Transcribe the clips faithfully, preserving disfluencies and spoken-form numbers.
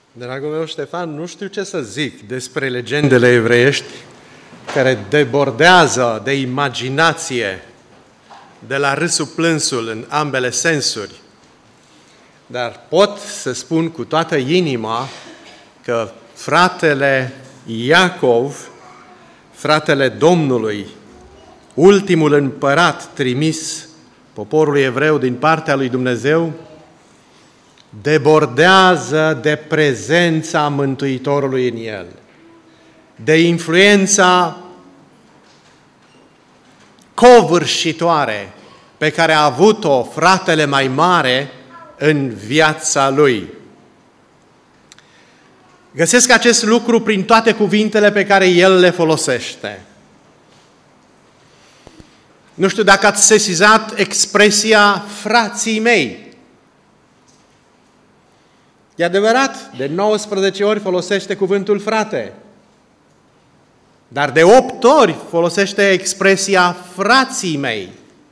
Dragul meu Ștefan, nu știu ce să zic despre legendele evreiești care debordează de imaginație, de la râsul plânsul în ambele sensuri. Dar pot să spun cu toată inima că fratele Iacov, fratele Domnului, ultimul împărat trimis poporului evreu din partea lui Dumnezeu, debordează de prezența Mântuitorului în el, de influența covârșitoare pe care a avut-o fratele mai mare în viața lui. Găsesc acest lucru prin toate cuvintele pe care el le folosește. Nu știu dacă ați sesizat expresia frații mei. E adevărat, de nouăsprezece ori folosește cuvântul frate, dar de opt ori folosește expresia frații mei.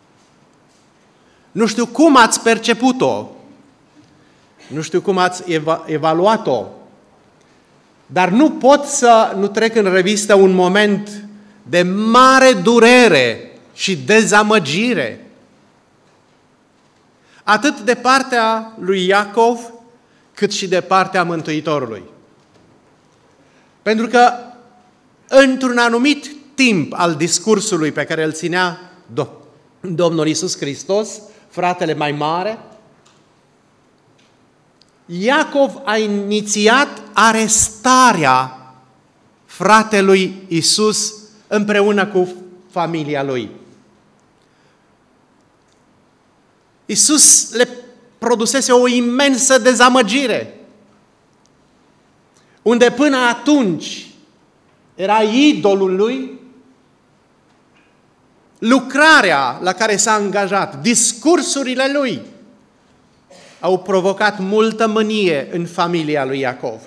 Nu știu cum ați perceput-o, nu știu cum ați eva- evaluat-o, dar nu pot să nu trec în revistă un moment de mare durere și dezamăgire. Atât de partea lui Iacov, cât și de partea Mântuitorului. Pentru că într-un anumit timp al discursului pe care îl ținea Domnul Iisus Hristos, fratele mai mare, Iacov a inițiat arestarea fratelui Iisus împreună cu familia lui. Iisus le produsese o imensă dezamăgire, unde până atunci era idolul lui, lucrarea la care s-a angajat, discursurile lui, au provocat multă mânie în familia lui Iacov.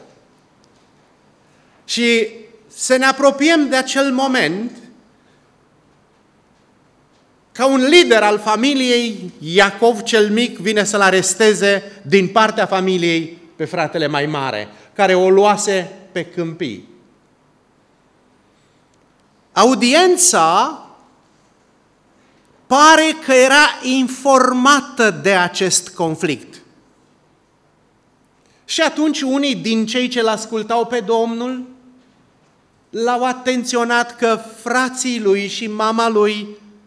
Și să ne apropiem de acel moment ca un lider al familiei, Iacov cel mic vine să-l aresteze din partea familiei pe fratele mai mare, care o luase pe câmpii. Audiența pare că era informată de acest conflict. Și atunci unii din cei ce l-ascultau pe Domnul l-au atenționat că frații lui și mama lui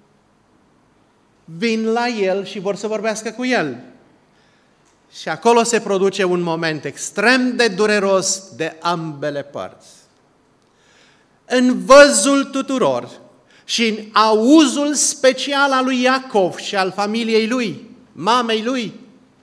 vin la el și vor să vorbească cu el. Și acolo se produce un moment extrem de dureros de ambele părți. În văzul tuturor și în auzul special al lui Iacov și al familiei lui, mamei lui,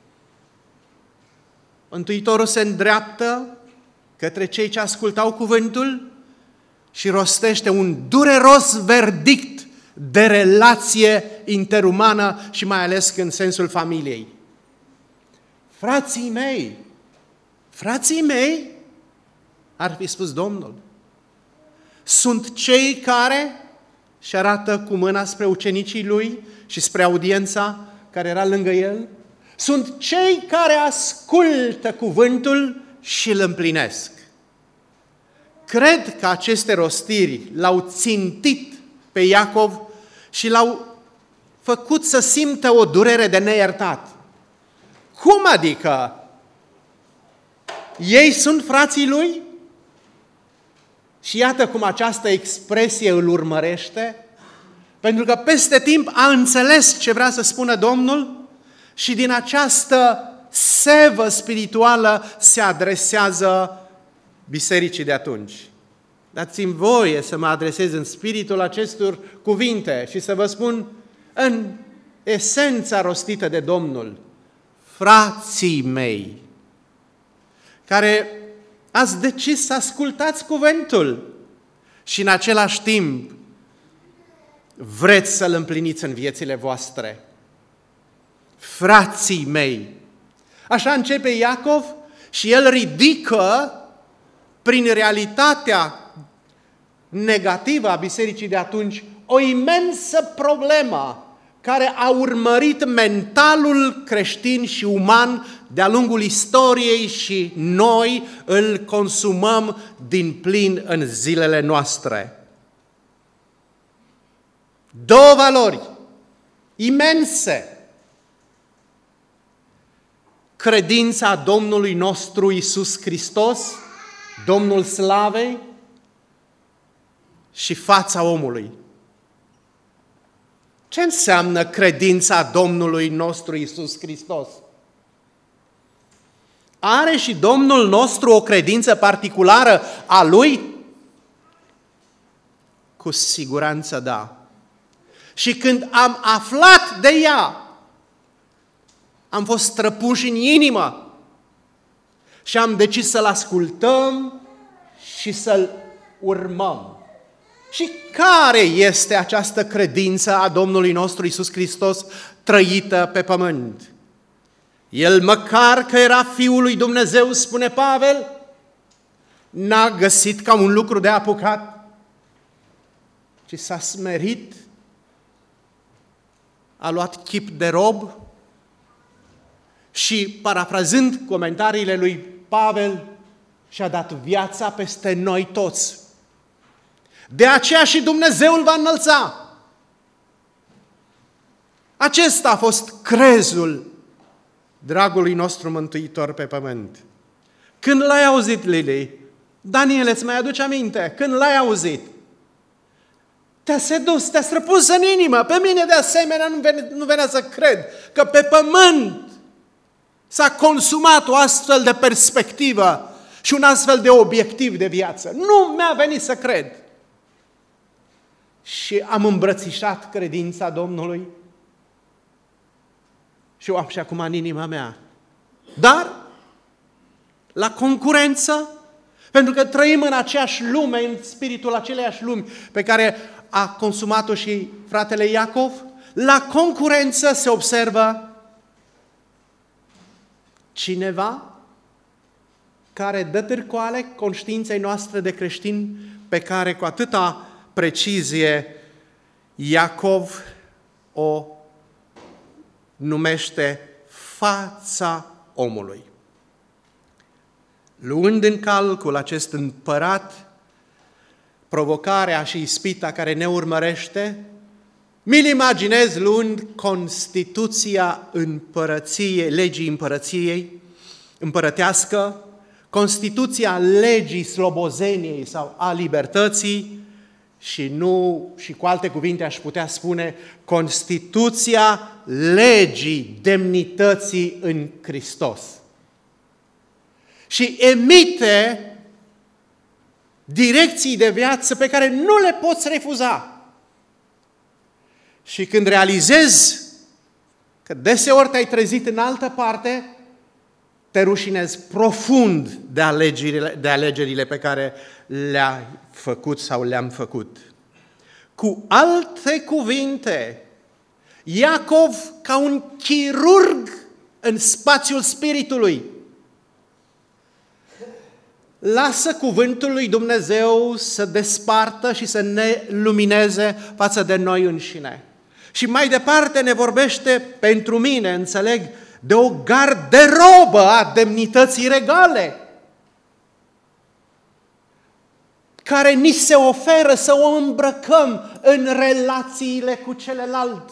Mântuitorul se îndreaptă către cei ce ascultau cuvântul și rostește un dureros verdict de relație interumană și mai ales în sensul familiei. Frații mei, frații mei, ar fi spus Domnul, sunt cei care și arată cu mâna spre ucenicii lui și spre audiența care era lângă el, sunt cei care ascultă cuvântul și îl împlinesc. Cred că aceste rostiri l-au țintit pe Iacov și l-au făcut să simtă o durere de neiertat. Cum adică? Ei sunt frații lui? Și iată cum această expresie îl urmărește, pentru că peste timp a înțeles ce vrea să spună Domnul și din această sevă spirituală se adresează bisericii de atunci. Dați-mi voie să mă adresez în spiritul acestor cuvinte și să vă spun în esența rostită de Domnul, frații mei, care ați decis să ascultați cuvântul și în același timp vreți să-l împliniți în viețile voastre. Frații mei. Așa începe Iacov și el ridică prin realitatea negativă a bisericii de atunci o imensă problemă care a urmărit mentalul creștin și uman de-a lungul istoriei și noi îl consumăm din plin în zilele noastre. Două valori imense. Credința Domnului nostru Iisus Hristos, Domnul Slavei, și fața omului. Ce înseamnă credința Domnului nostru Iisus Hristos? Are și Domnul nostru o credință particulară a Lui? Cu siguranță da. Și când am aflat de ea, am fost străpuși în inimă și am decis să-L ascultăm și să-L urmăm. Și care este această credință a Domnului nostru Iisus Hristos trăită pe pământ? El, măcar că era Fiul lui Dumnezeu, spune Pavel, n-a găsit ca un lucru de apucat, ci s-a smerit, a luat chip de rob și, parafrazând comentariile lui Pavel, și-a dat viața peste noi toți. De aceea și Dumnezeu îl va înălța. Acesta a fost crezul dragului nostru Mântuitor pe pământ. Când l-ai auzit, Lili? Daniel, îți mai aduce aminte? Când l-ai auzit? Te-a sedus, te-a străpus în inimă. Pe mine de asemenea nu venea, nu venea să cred că pe pământ s-a consumat o astfel de perspectivă și un astfel de obiectiv de viață. Nu mi-a venit să cred. Și am îmbrățișat credința Domnului și o am și acum în inima mea. Dar, la concurență, pentru că trăim în aceeași lume, în spiritul aceleiași lumi pe care a consumat-o și fratele Iacov, la concurență se observă cineva care dă târcoale conștiinței noastre de creștini, pe care cu atâta precizie Iacov o numește fața omului. Luând în calcul acest împărat, provocarea și ispita care ne urmărește, mi-l imaginez luând Constituția împărăției, legii împărăției, împărătească, Constituția legii slobozeniei sau a libertății, și nu, și cu alte cuvinte aș putea spune, Constituția legii demnității în Hristos. Și emite direcții de viață pe care nu le poți refuza. Și când realizezi că deseori te-ai trezit în altă parte, te rușinezi profund de alegerile, de alegerile pe care le-ai făcut sau le-am făcut. Cu alte cuvinte, Iacov, ca un chirurg în spațiul spiritului, lasă cuvântul lui Dumnezeu să despartă și să ne lumineze față de noi înșine. Și mai departe ne vorbește, pentru mine, înțeleg, de o garderobă a demnității regale, care ni se oferă să o îmbrăcăm în relațiile cu celălalt.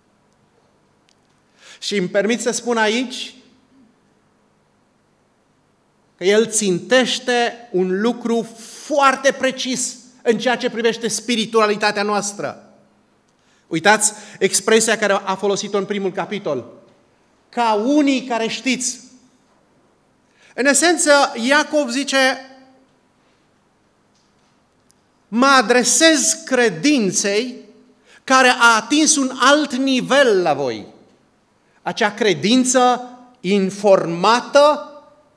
Și îmi permit să spun aici că el țintește un lucru foarte precis în ceea ce privește spiritualitatea noastră. Uitați expresia care a folosit-o în primul capitol. Ca unii care știți. În esență, Iacov zice, mă adresez credinței care a atins un alt nivel la voi. Acea credință informată,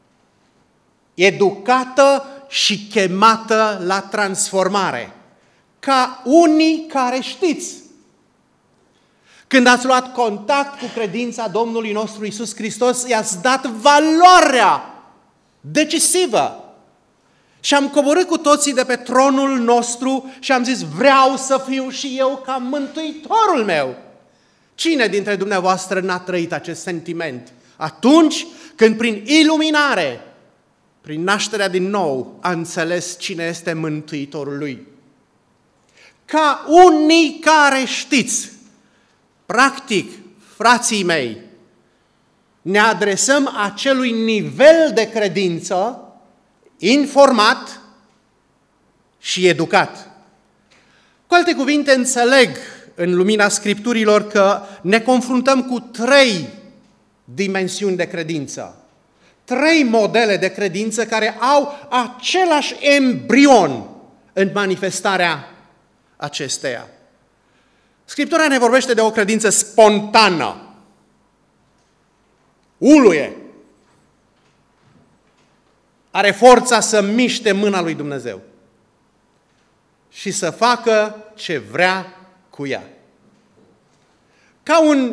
educată și chemată la transformare. Ca unii care știți. Când ați luat contact cu credința Domnului nostru Iisus Hristos, i-ați dat valoarea decisivă. Și am coborât cu toții de pe tronul nostru și am zis, vreau să fiu și eu ca Mântuitorul meu. Cine dintre dumneavoastră n-a trăit acest sentiment? Atunci când prin iluminare, prin nașterea din nou, a înțeles cine este Mântuitorul lui. Ca unii care știți, practic, frații mei, ne adresăm acelui nivel de credință informat și educat. Cu alte cuvinte, înțeleg în lumina Scripturilor că ne confruntăm cu trei dimensiuni de credință. Trei modele de credință care au același embrion în manifestarea acesteia. Scriptura ne vorbește de o credință spontană. Uluie. Are forța să miște mâna lui Dumnezeu și să facă ce vrea cu ea. Ca un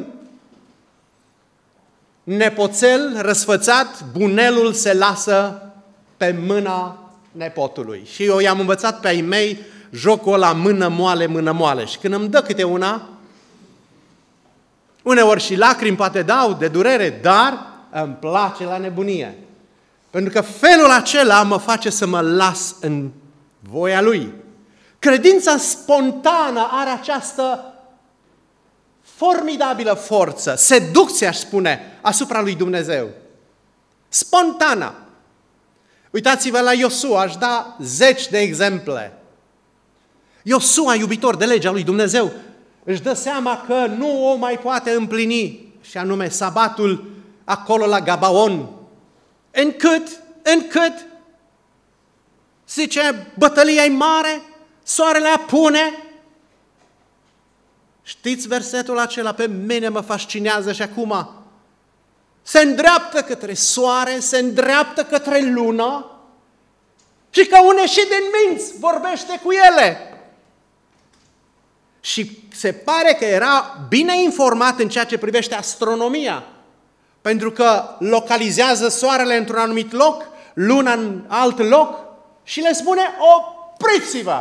nepoțel răsfățat, bunelul se lasă pe mâna nepotului. Și eu i-am învățat pe ai mei jocul ăla mână moale, mână moale. Și când îmi dă câte una, uneori și lacrimi poate dau de durere, dar îmi place la nebunie. Pentru că felul acela mă face să mă las în voia lui. Credința spontană are această formidabilă forță, seducție, aș spune, asupra lui Dumnezeu. Spontană. Uitați-vă la Iosua, aș da zeci de exemple. Iosua, iubitor de legea lui Dumnezeu, își dă seama că nu o mai poate împlini, și anume sabatul acolo la Gabaon, încât, încât, zice, bătălia e mare, soarele apune. Știți versetul acela? Pe mine mă fascinează și acum. Se îndreaptă către soare, se îndreaptă către lună și ca un ieșit din minți vorbește cu ele. Și se pare că era bine informat în ceea ce privește astronomia, pentru că localizează soarele într-un anumit loc, luna în alt loc și le spune, opriți-vă!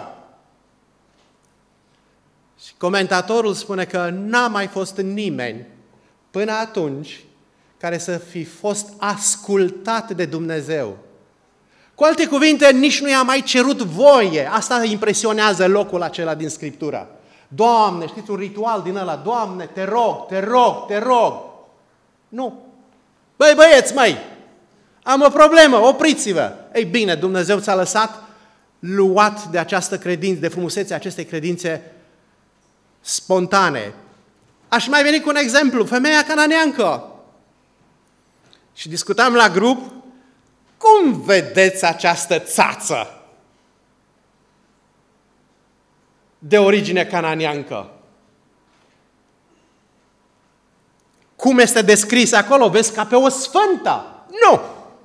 Și comentatorul spune că n-a mai fost nimeni până atunci care să fi fost ascultat de Dumnezeu. Cu alte cuvinte, nici nu i-a mai cerut voie. Asta impresionează locul acela din Scriptură. Doamne, știți un ritual din ăla, Doamne, te rog, te rog, te rog. Nu. Băi, băieți, măi, am o problemă, opriți-vă. Ei bine, Dumnezeu ți-a lăsat luat de această credință, de frumusețea acestei credințe spontane. Aș mai veni cu un exemplu, femeia cananeancă. Și discutam la grup, cum vedeți această țață de origine cananeancă? Cum este descris acolo? Vezi ca pe o sfântă? Nu!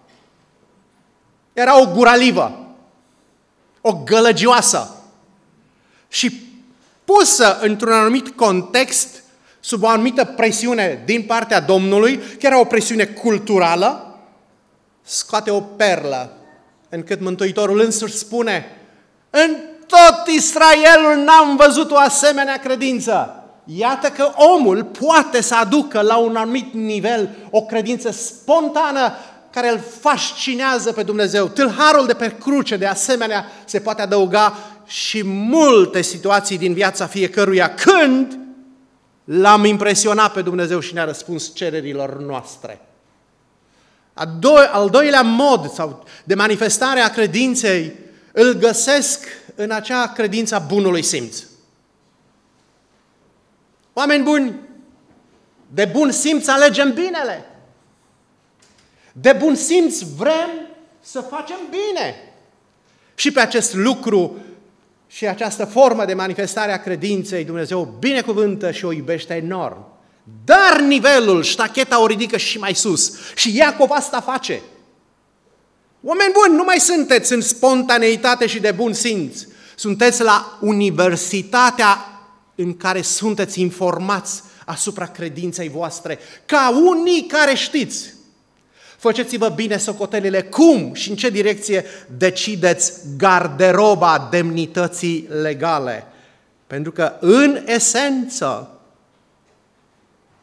Era o guralivă, o gălăgioasă și pusă într-un anumit context, sub o anumită presiune din partea Domnului, că era o presiune culturală, scoate o perlă, încât Mântuitorul însuși spune, în tot Israelul n-am văzut o asemenea credință. Iată că omul poate să aducă la un anumit nivel o credință spontană care îl fascinează pe Dumnezeu. Tâlharul de pe cruce, de asemenea, se poate adăuga și multe situații din viața fiecăruia când l-am impresionat pe Dumnezeu și ne-a răspuns cererilor noastre. Al doilea mod sau de manifestare a credinței îl găsesc în acea credință a bunului simț. Oameni buni, de bun simț alegem binele. De bun simț vrem să facem bine. Și pe acest lucru și această formă de manifestare a credinței, Dumnezeu o binecuvântă și o iubește enorm. Dar nivelul, ștacheta o ridică și mai sus. Și Iacov asta face. Oameni buni, nu mai sunteți în spontaneitate și de bun simț. Sunteți la universitatea în care sunteți informați asupra credinței voastre, ca unii care știți. Faceți-vă bine socotelile cum și în ce direcție decideți garderoba demnității legale. Pentru că, în esență,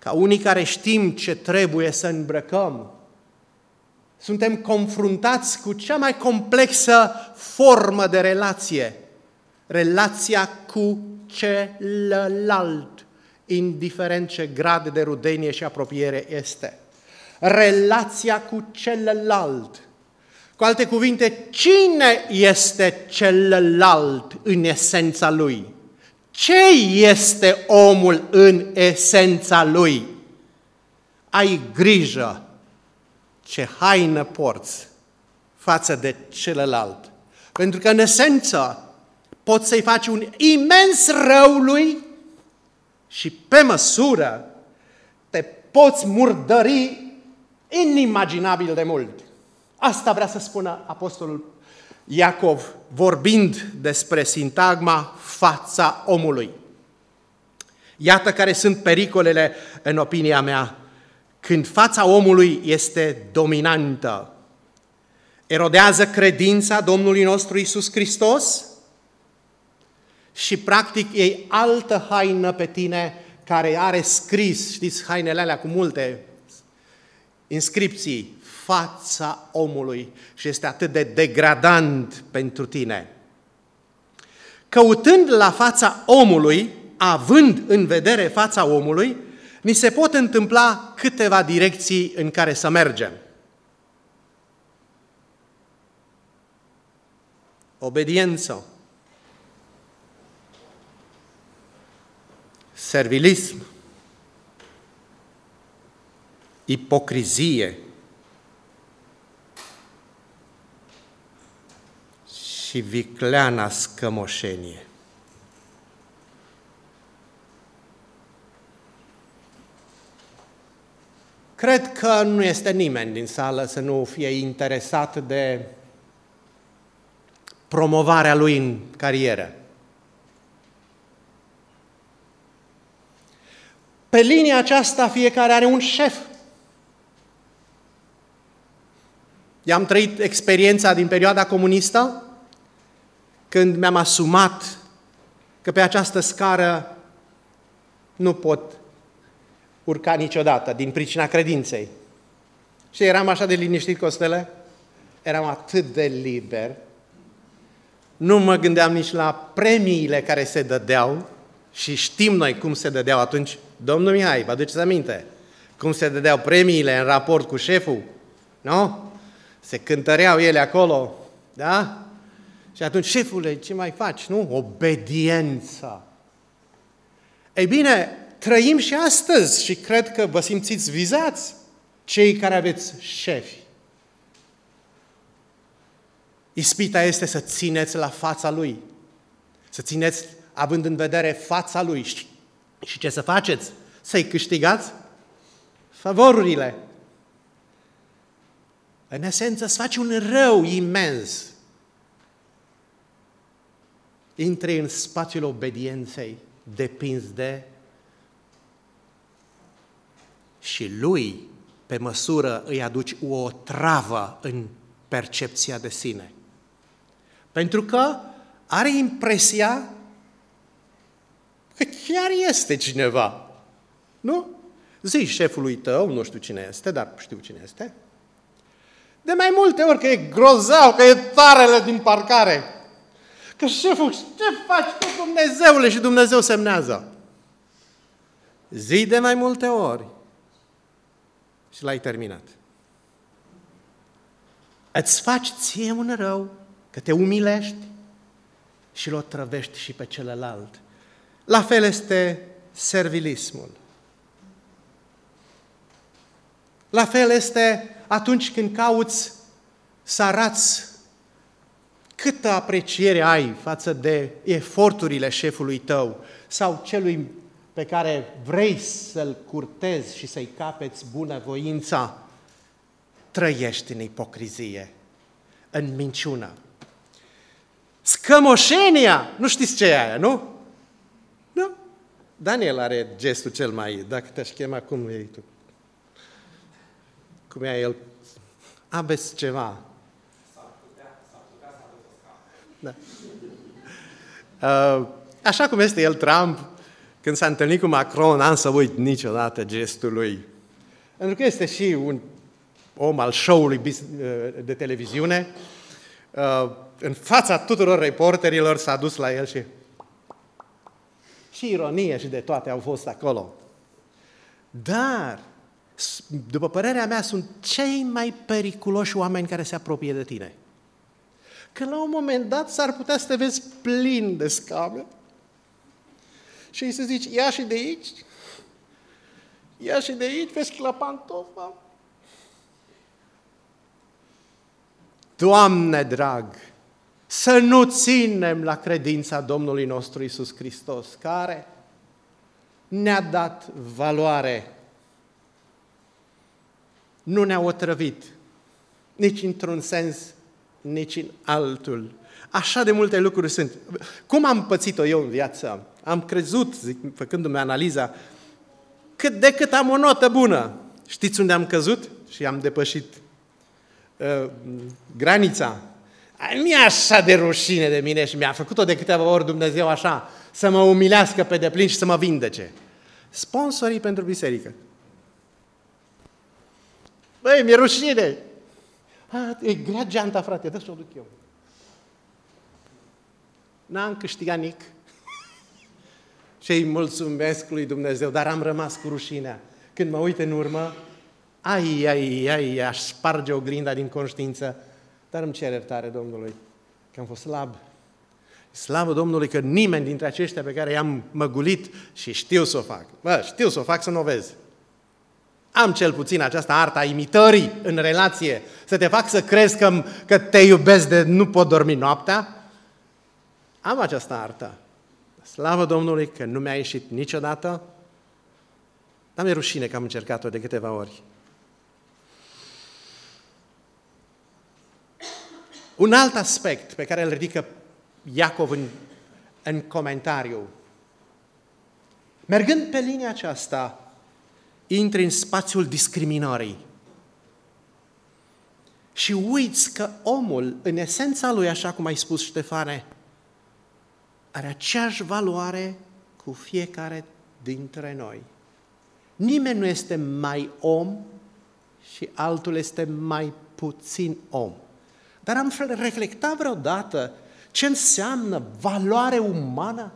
ca unii care știm ce trebuie să îmbrăcăm, suntem confruntați cu cea mai complexă formă de relație, relația cu celălalt, indiferent ce grad de rudenie și apropiere este. Relația cu celălalt. Cu alte cuvinte, cine este celălalt în esența lui? Ce este omul în esența lui? Ai grijă ce haină porți față de celălalt. Pentru că, în esență, poți să-i faci un imens rău lui și, pe măsură, te poți murdări inimaginabil de mult. Asta vrea să spună apostolul Iacov, vorbind despre sintagma fața omului. Iată care sunt pericolele, în opinia mea, când fața omului este dominantă. Erodează credința Domnului nostru Iisus Hristos și practic iei altă haină pe tine care are scris, știți, hainele alea cu multe inscripții, fața omului, și este atât de degradant pentru tine. Căutând la fața omului, având în vedere fața omului, ni se pot întâmpla câteva direcții în care să mergem. Obediență, servilism, ipocrizie și vicleana scămoșenie. Cred că nu este nimeni din sală să nu fie interesat de promovarea lui în carieră. Pe linia aceasta fiecare are un șef. I-am trăit experiența din perioada comunistă, când mi-am asumat că pe această scară nu pot urca niciodată, din pricina credinței. Și eram așa de liniștit, Costele, eram atât de liber, nu mă gândeam nici la premiile care se dădeau, și știm noi cum se dădeau atunci. Domnul Mihai, vă aduceți aminte? Cum se dădeau premiile în raport cu șeful? Nu? Se cântăreau ele acolo, da? Și atunci, șefule, ce mai faci? Nu? Obediență. Ei bine, trăim și astăzi și cred că vă simțiți vizați, cei care aveți șefi. Ispita este să țineți la fața lui, să țineți având în vedere fața lui. Și ce să faceți? Să-i câștigați favorurile. În esență, să faci un rău imens. Intri în spațiul obedienței, depinzi de și lui, pe măsură, îi aduci o travă în percepția de sine. Pentru că are impresia că chiar este cineva. Nu? Zici șefului tău, nu știu cine este, dar știu cine este. De mai multe ori că e grozav, că e tarele din parcare. Că șeful, ce faci tu, Dumnezeule? Și Dumnezeu semnează. Zi de mai multe ori. Și l-ai terminat. Îți faci ție un rău, că te umilești și l-o trăvești și pe celălalt. La fel este servilismul. La fel este atunci când cauți să arăți câtă apreciere ai față de eforturile șefului tău sau celui pe care vrei să-l curtezi și să-i capeți bunăvoința, trăiești în ipocrizie, în minciună. Scămoșenia! Nu știți ce e aia, nu? Nu? Daniel are gestul cel mai... Dacă te-aș chema, cum e tu? Cum e el? Aveți ceva? S-ar putea, s-ar putea să aveți o scaună. Da. Uh, așa cum este el, Trump, când s-a întâlnit cu Macron, n-am să uit niciodată gestul lui. Pentru că este și un om al show-ului de televiziune. În fața tuturor reporterilor s-a dus la el și... Și ironie și de toate au fost acolo. Dar, după părerea mea, sunt cei mai periculoși oameni care se apropie de tine. Că la un moment dat s-ar putea să te vezi plin de scame și îi să zici, ia și de aici, ia și de aici, vezi că la pantofa. Doamne drag, să nu ținem la credința Domnului nostru Iisus Hristos, care ne-a dat valoare, nu ne-a otrăvit, nici într-un sens, nici în altul. Așa de multe lucruri sunt. Cum am pățit-o eu în viață? Am crezut, zic, făcându-mi analiza, cât de cât am o notă bună. Știți unde am căzut? Și am depășit uh, granița. Nu e așa de rușine de mine și mi-a făcut-o de câteva ori Dumnezeu așa, să mă umilească pe deplin și să mă vindece. Sponsorii pentru biserică. Băi, mi-e rușine. A, e grea geanta, frate, dă să o duc eu. N-am câștigat nic. Și îi mulțumesc lui Dumnezeu, dar am rămas cu rușinea. Când mă uit în urmă, ai, ai, ai, aș sparge oglinda din conștiință, dar îmi cer iertare Domnului că am fost slab. Slavă Domnului că nimeni dintre aceștia pe care i-am măgulit și știu să o fac. Bă, știu să o fac să nu o vezi. Am cel puțin această artă a imitării în relație, să te fac să crezi că, că te iubesc de nu pot dormi noaptea. Am această artă. Slavă Domnului că nu mi-a ieșit niciodată, dar mi-e rușine că am încercat-o de câteva ori. Un alt aspect pe care îl ridică Iacov în, în comentariu. Mergând pe linia aceasta, intri în spațiul discriminării și uiți că omul, în esența lui, așa cum ai spus, Ștefane, are aceeași valoare cu fiecare dintre noi. Nimeni nu este mai om și altul este mai puțin om. Dar am reflectat vreodată ce înseamnă valoare umană?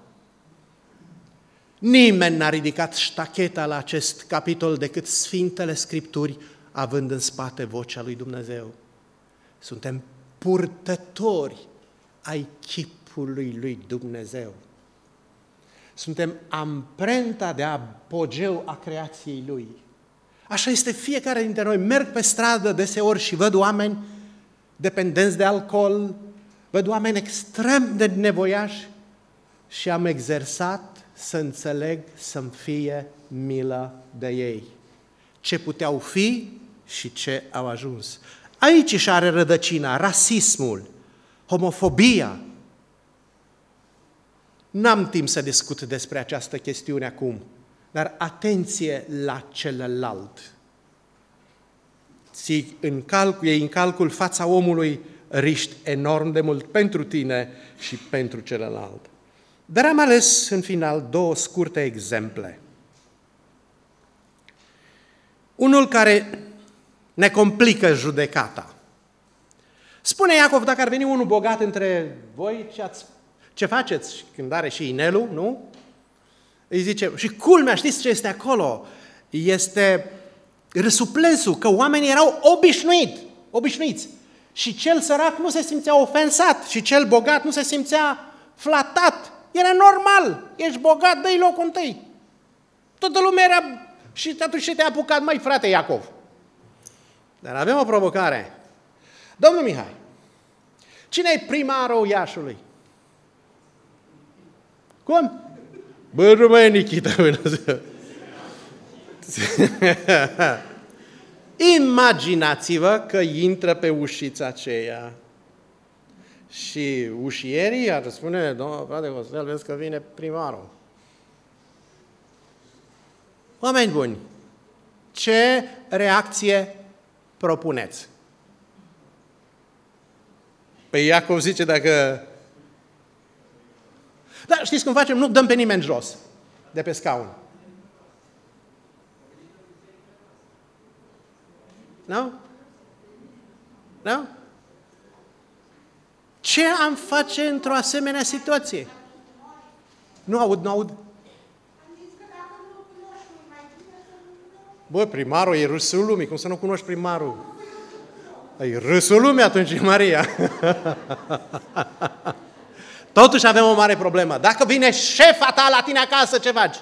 Nimeni n-a ridicat ștacheta la acest capitol decât Sfintele Scripturi, având în spate vocea lui Dumnezeu. Suntem purtători ai chipului lui Dumnezeu. Suntem amprenta de apogeu a creației Lui. Așa este fiecare dintre noi. Merg pe stradă deseori și văd oameni dependenți de alcool, văd oameni extrem de nevoiași și am exersat să înțeleg să-mi fie milă de ei. Ce puteau fi și ce au ajuns. Aici își are rădăcina rasismul, homofobia. N-am timp să discut despre această chestiune acum, dar atenție la celălalt. Ții în calcul, iei în calcul fața omului, riști enorm de mult pentru tine și pentru celălalt. Dar am ales în final două scurte exemple. Unul care ne complică judecata. Spune Iacov, dacă ar veni unul bogat între voi, ce, ați, ce faceți? Și când are și inelul, nu? Îi zice, și culmea, știți ce este acolo? Este răsuplensul, că oamenii erau obișnuit, obișnuiți. Și cel sărac nu se simțea ofensat și cel bogat nu se simțea flatat. Era normal, ești bogat, dă-i locul întâi. Toată lumea era... Și atunci te-a apucat, măi, frate Iacov. Dar avem o provocare. Domnul Mihai, cine e primarul Iașului? Cum? Bă, nu mai e Nichita. Imaginați-vă că intră pe ușița aceea și ușierii ar spune, domnul frate Costel, vezi că vine primarul. Oameni buni, ce reacție propuneți? Păi Iacov zice dacă... Da, știți cum facem? Nu dăm pe nimeni jos. de pe scaun. Nu? Nu? Ce am face într-o asemenea situație? Nu aud, nu aud. Bă, primarul e râsul lumii, cum să nu cunoști primarul? E râsul lumii atunci, Maria. Totuși avem o mare problemă. Dacă vine șefa ta la tine acasă, ce faci?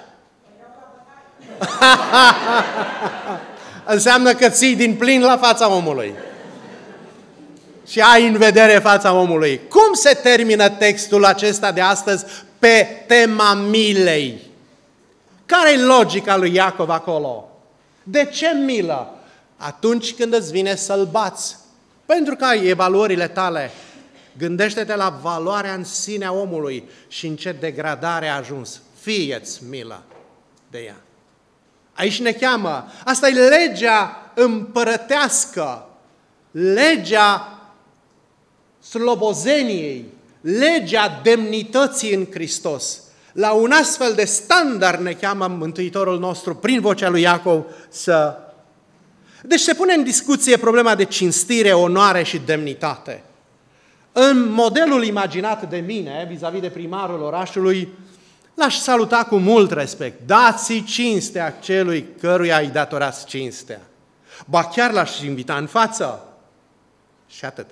Înseamnă că ții din plin la fața omului. Și ai în vedere fața omului. Cum se termină textul acesta de astăzi pe tema milei? Care e logica lui Iacov acolo? De ce milă? Atunci când îți vine să-l bați. Pentru că ai evaluările tale. Gândește-te la valoarea în sine a omului și în ce degradare a ajuns. Fie-ți milă de ea. Aici ne cheamă. Asta e legea împărătească. Legea slobozeniei. Legea demnității în Hristos. La un astfel de standard ne cheamă Mântuitorul nostru prin vocea lui Iacov să... Deci se pune în discuție problema de cinstire, onoare și demnitate. În modelul imaginat de mine, vis-a-vis de primarul orașului, l-aș saluta cu mult respect. Dați-i cinstea celui căruia îi datorați cinstea. Ba chiar l-aș invita în față. Și atât.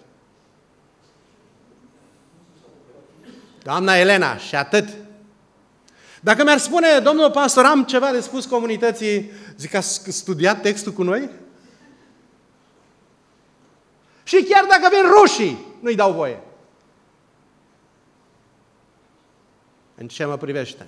Doamna Elena, și atât. Dacă mi-ar spune, domnul pastor, am ceva de spus comunității, zic, a studiat textul cu noi? Și chiar dacă vin rușii, nu-i dau voie. În ce mă privește?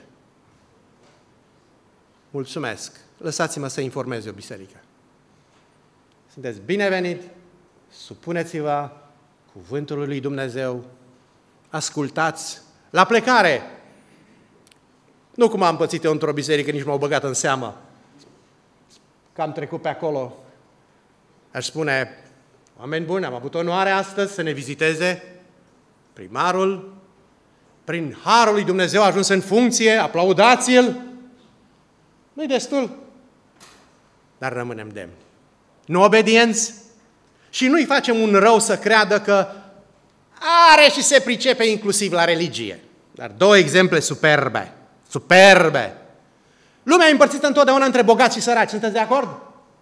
Mulțumesc. Lăsați-mă să informez eu biserică. Sunteți binevenit, supuneți-vă cuvântului lui Dumnezeu, ascultați. La plecare, nu cum am pățit eu într-o biserică, nici m-au băgat în seamă, că am trecut pe acolo. Aș spune, oameni buni, am avut onoarea astăzi să ne viziteze primarul, prin harul lui Dumnezeu a ajuns în funcție, aplaudați-l. Nu-i destul, dar rămânem demni. Nu obedienți și nu-i facem un rău să creadă că are și se pricepe inclusiv la religie. Dar două exemple superbe, superbe. Lumea e împărțită întotdeauna între bogați și săraci, sunteți de acord?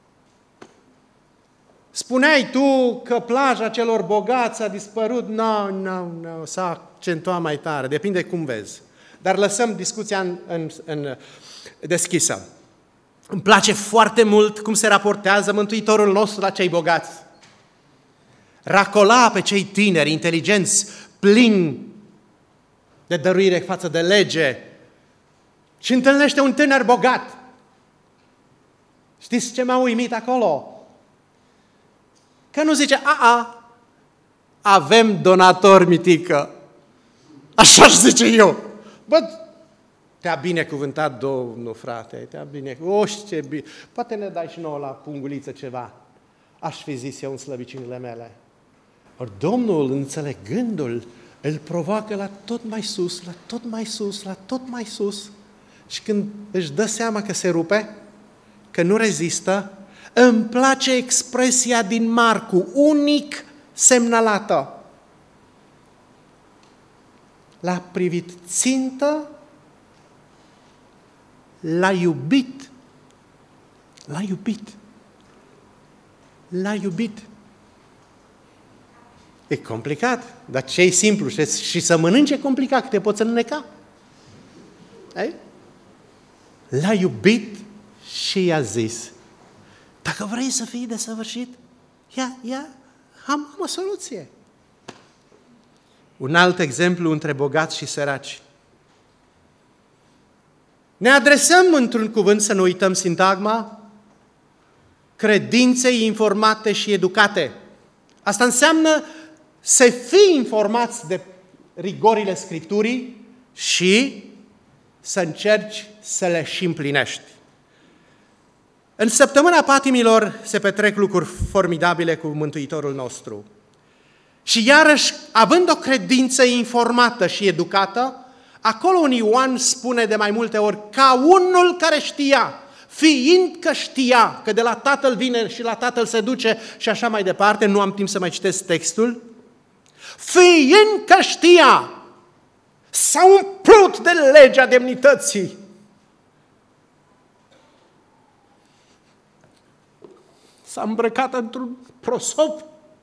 Spuneai tu că plaja celor bogați a dispărut? Nu, nu, nu, s-a accentuat mai tare, depinde cum vezi. Dar lăsăm discuția în, în, în deschisă. Îmi place foarte mult cum se raportează Mântuitorul nostru la cei bogați. Racola pe cei tineri, inteligenți, plini de dăruire față de lege și întâlnește un tânăr bogat. Știți ce m-a uimit acolo? Că nu zice, a-a, avem donator, mitică. Așa-și zice eu. Bă, te-a binecuvântat Domnul, frate, te-a binecuvântat. Oși, ce bine. Poate ne dai și nouă la punguliță ceva. Aș fi zis eu în slăbiciunile mele. Ori Domnul, înțelegându-l, îl provoacă la tot mai sus, la tot mai sus, la tot mai sus. Și când își dă seama că se rupe, că nu rezistă, îmi place expresia din Marcu, unic semnalată. L-a privit țintă, l-a iubit. L-a iubit. L-a iubit. E complicat, dar ce e simplu și să mănânci e complicat, că te poți înneca. Ei? L-a iubit și i-a zis, dacă vrei să fii desăvârșit, ia, ia, am, am o soluție. Un alt exemplu între bogați și săraci. Ne adresăm într-un cuvânt, să nu uităm sintagma, credinței informate și educate. Asta înseamnă să fii informați de rigorile Scripturii și să încerci să le și împlinești. În săptămâna patimilor se petrec lucruri formidabile cu Mântuitorul nostru. Și iarăși, având o credință informată și educată, Acolo în Ioan spune de mai multe ori, ca unul care știa, fiind că știa că de la Tatăl vine și la Tatăl se duce și așa mai departe, nu am timp să mai citesc textul, fiind că știa, s-a umplut de legea demnității. S-a îmbrăcat într-un prosop,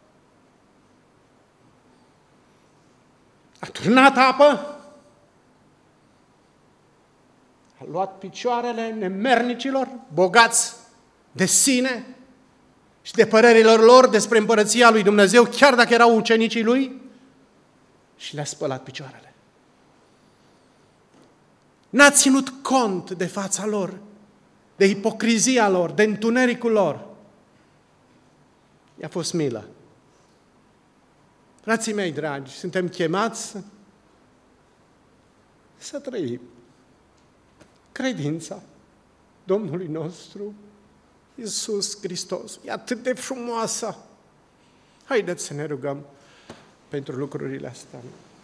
a turnat apă, a luat picioarele nemernicilor, bogați de sine și de părerilor lor despre împărăția lui Dumnezeu, chiar dacă erau ucenicii lui, și le-a spălat picioarele. N-a ținut cont de fața lor, de ipocrizia lor, de întunericul lor. I-a fost milă. Frații mei dragi, suntem chemați să trăim credința Domnului nostru Iisus Hristos. E atât de frumoasă. Haideți să ne rugăm pentru lucrurile astea.